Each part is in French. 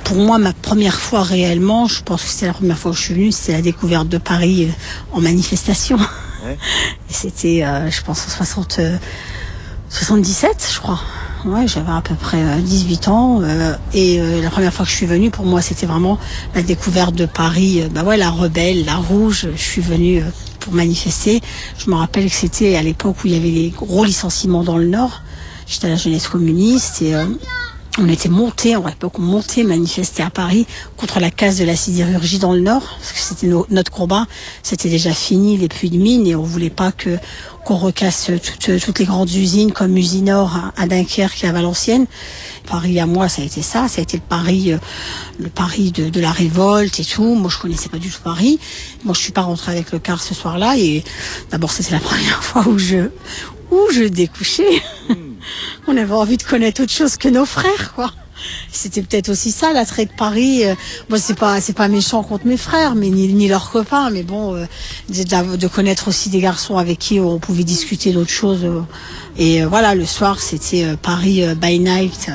pour moi, ma première fois réellement, je pense que c'est la première fois que je suis venue, c'est la découverte de Paris en manifestation. Ouais. C'était, je pense, en 77, je crois. Ouais, j'avais à peu près 18 ans. Et la première fois que je suis venue, pour moi, c'était vraiment la découverte de Paris. La rebelle, la rouge. Je suis venue pour manifester. Je me rappelle que c'était à l'époque où il y avait les gros licenciements dans le Nord. J'étais à la jeunesse communiste et on était montés, à l'époque on montait manifester à Paris contre la casse de la sidérurgie dans le Nord, parce que c'était notre combat, c'était déjà fini les puits de mines et on voulait pas qu'on recasse toutes les grandes usines comme Usinor à Dunkerque et à Valenciennes. Paris à moi ça a été ça, ça a été le Paris de la révolte et tout. Moi je connaissais pas du tout Paris. Moi je suis pas rentrée avec le car ce soir-là et d'abord c'était la première fois où je découchais. On avait envie de connaître autre chose que nos frères, quoi. C'était peut-être aussi ça l'attrait de Paris. Moi, c'est pas méchant contre mes frères, mais ni leurs copains, mais bon, de connaître aussi des garçons avec qui on pouvait discuter d'autres choses. Et voilà, le soir, c'était Paris by night.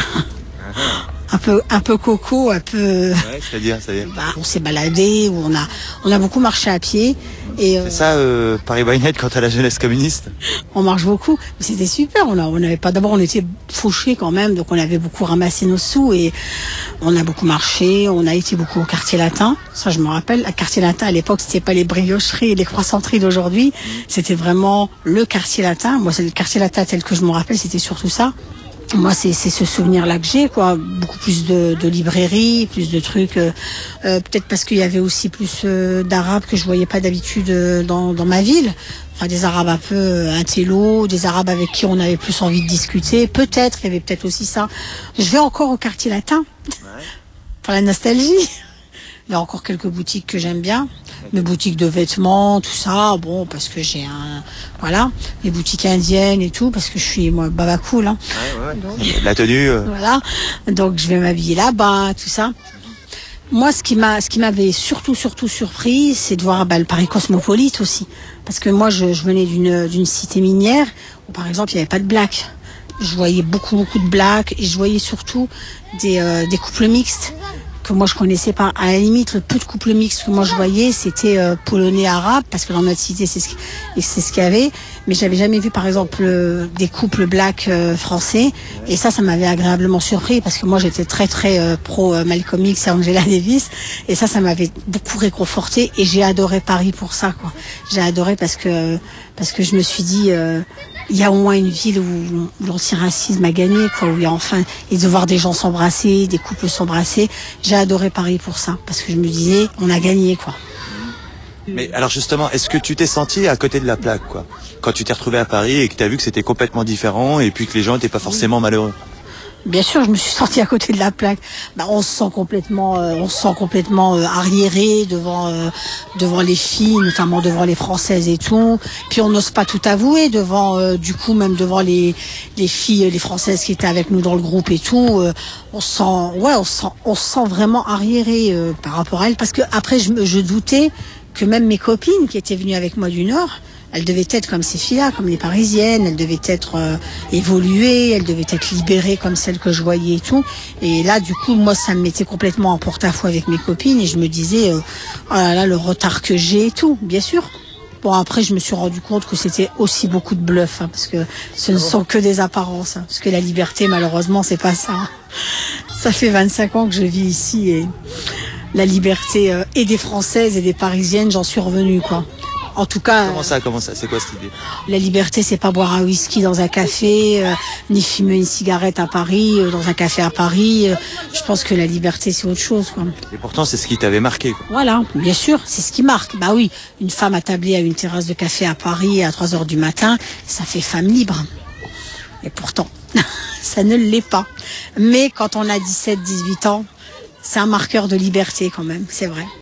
Un peu coco, un peu. Ouais, c'est-à-dire. On s'est baladé, on a beaucoup marché à pied. Et c'est ça, Paris by night quand à la jeunesse communiste. On marche beaucoup, mais c'était super. On n'avait pas. D'abord, on était fauchés quand même, donc on avait beaucoup ramassé nos sous et on a beaucoup marché. On a été beaucoup au quartier latin. Ça, je me rappelle. Le quartier latin à l'époque, c'était pas les briocheries et les croissanteries d'aujourd'hui. C'était vraiment le quartier latin. Moi, c'est le quartier latin tel que je me rappelle. C'était surtout ça. Moi, c'est ce souvenir-là que j'ai, quoi. Beaucoup plus de librairies, plus de trucs. Peut-être parce qu'il y avait aussi plus d'Arabes que je voyais pas d'habitude dans ma ville. Enfin, des Arabes un peu intello, des Arabes avec qui on avait plus envie de discuter. Peut-être, il y avait peut-être aussi ça. Je vais encore au quartier latin. Ouais. Pour la nostalgie. Il y a encore quelques boutiques que j'aime bien. Mes boutiques de vêtements, tout ça, bon, parce que j'ai voilà, les boutiques indiennes et tout, parce que je suis, moi, baba cool, hein. Ouais. Donc, la tenue. Voilà. Donc, je vais m'habiller là-bas, tout ça. Moi, ce qui m'avait surtout surpris, c'est de voir, le Paris cosmopolite aussi. Parce que moi, je venais d'une cité minière où, par exemple, il n'y avait pas de blacks. Je voyais beaucoup de blacks et je voyais surtout des couples mixtes que moi je connaissais pas. À la limite, le peu de couples mixtes que moi je voyais, c'était polonais, arabe, parce que dans notre cité c'est ce qu'il y avait. Mais j'avais jamais vu, par exemple, des couples blacks français. Et ça m'avait agréablement surpris, parce que moi j'étais très pro Malcolm X et Angela Davis. Et ça m'avait beaucoup réconforté. Et j'ai adoré Paris pour ça, quoi. J'ai adoré parce que je me suis dit, il y a au moins une ville où l'antiracisme a gagné, quoi, où il y a enfin, et de voir des gens s'embrasser, des couples s'embrasser. J'ai adoré Paris pour ça, parce que je me disais, on a gagné, quoi. Mais alors justement, est-ce que tu t'es senti à côté de la plaque, quoi, quand tu t'es retrouvé à Paris et que tu as vu que c'était complètement différent et puis que les gens n'étaient pas forcément malheureux? Bien sûr, je me suis sortie à côté de la plaque. On se sent complètement arriéré devant les filles, notamment devant les Françaises et tout. Puis on n'ose pas tout avouer devant, même devant les filles, les Françaises qui étaient avec nous dans le groupe et tout. On se sent vraiment arriéré par rapport à elles, parce que après je doutais que même mes copines qui étaient venues avec moi du Nord, elles devaient être comme ces filles-là, comme les Parisiennes, elles devaient être évoluées, elles devaient être libérées comme celles que je voyais et tout. Et là, du coup, moi, ça me mettait complètement en porte-à-faux avec mes copines et je me disais, oh là là, le retard que j'ai et tout, bien sûr. Bon, après, je me suis rendu compte que c'était aussi beaucoup de bluff, hein, parce que ce ne sont que des apparences. Hein, parce que la liberté, malheureusement, c'est pas ça. Hein. Ça fait 25 ans que je vis ici et la liberté et des Françaises et des Parisiennes, j'en suis revenue, quoi. En tout cas. Comment ça? C'est quoi cette idée? La liberté, c'est pas boire un whisky dans un café, ni fumer une cigarette à Paris, dans un café à Paris. Je pense que la liberté, c'est autre chose, quoi. Et pourtant, c'est ce qui t'avait marqué, quoi. Voilà, bien sûr, c'est ce qui marque. Bah oui, une femme attablée à une terrasse de café à Paris à 3 heures du matin, ça fait femme libre. Et pourtant, ça ne l'est pas. Mais quand on a 17, 18 ans, c'est un marqueur de liberté quand même, c'est vrai.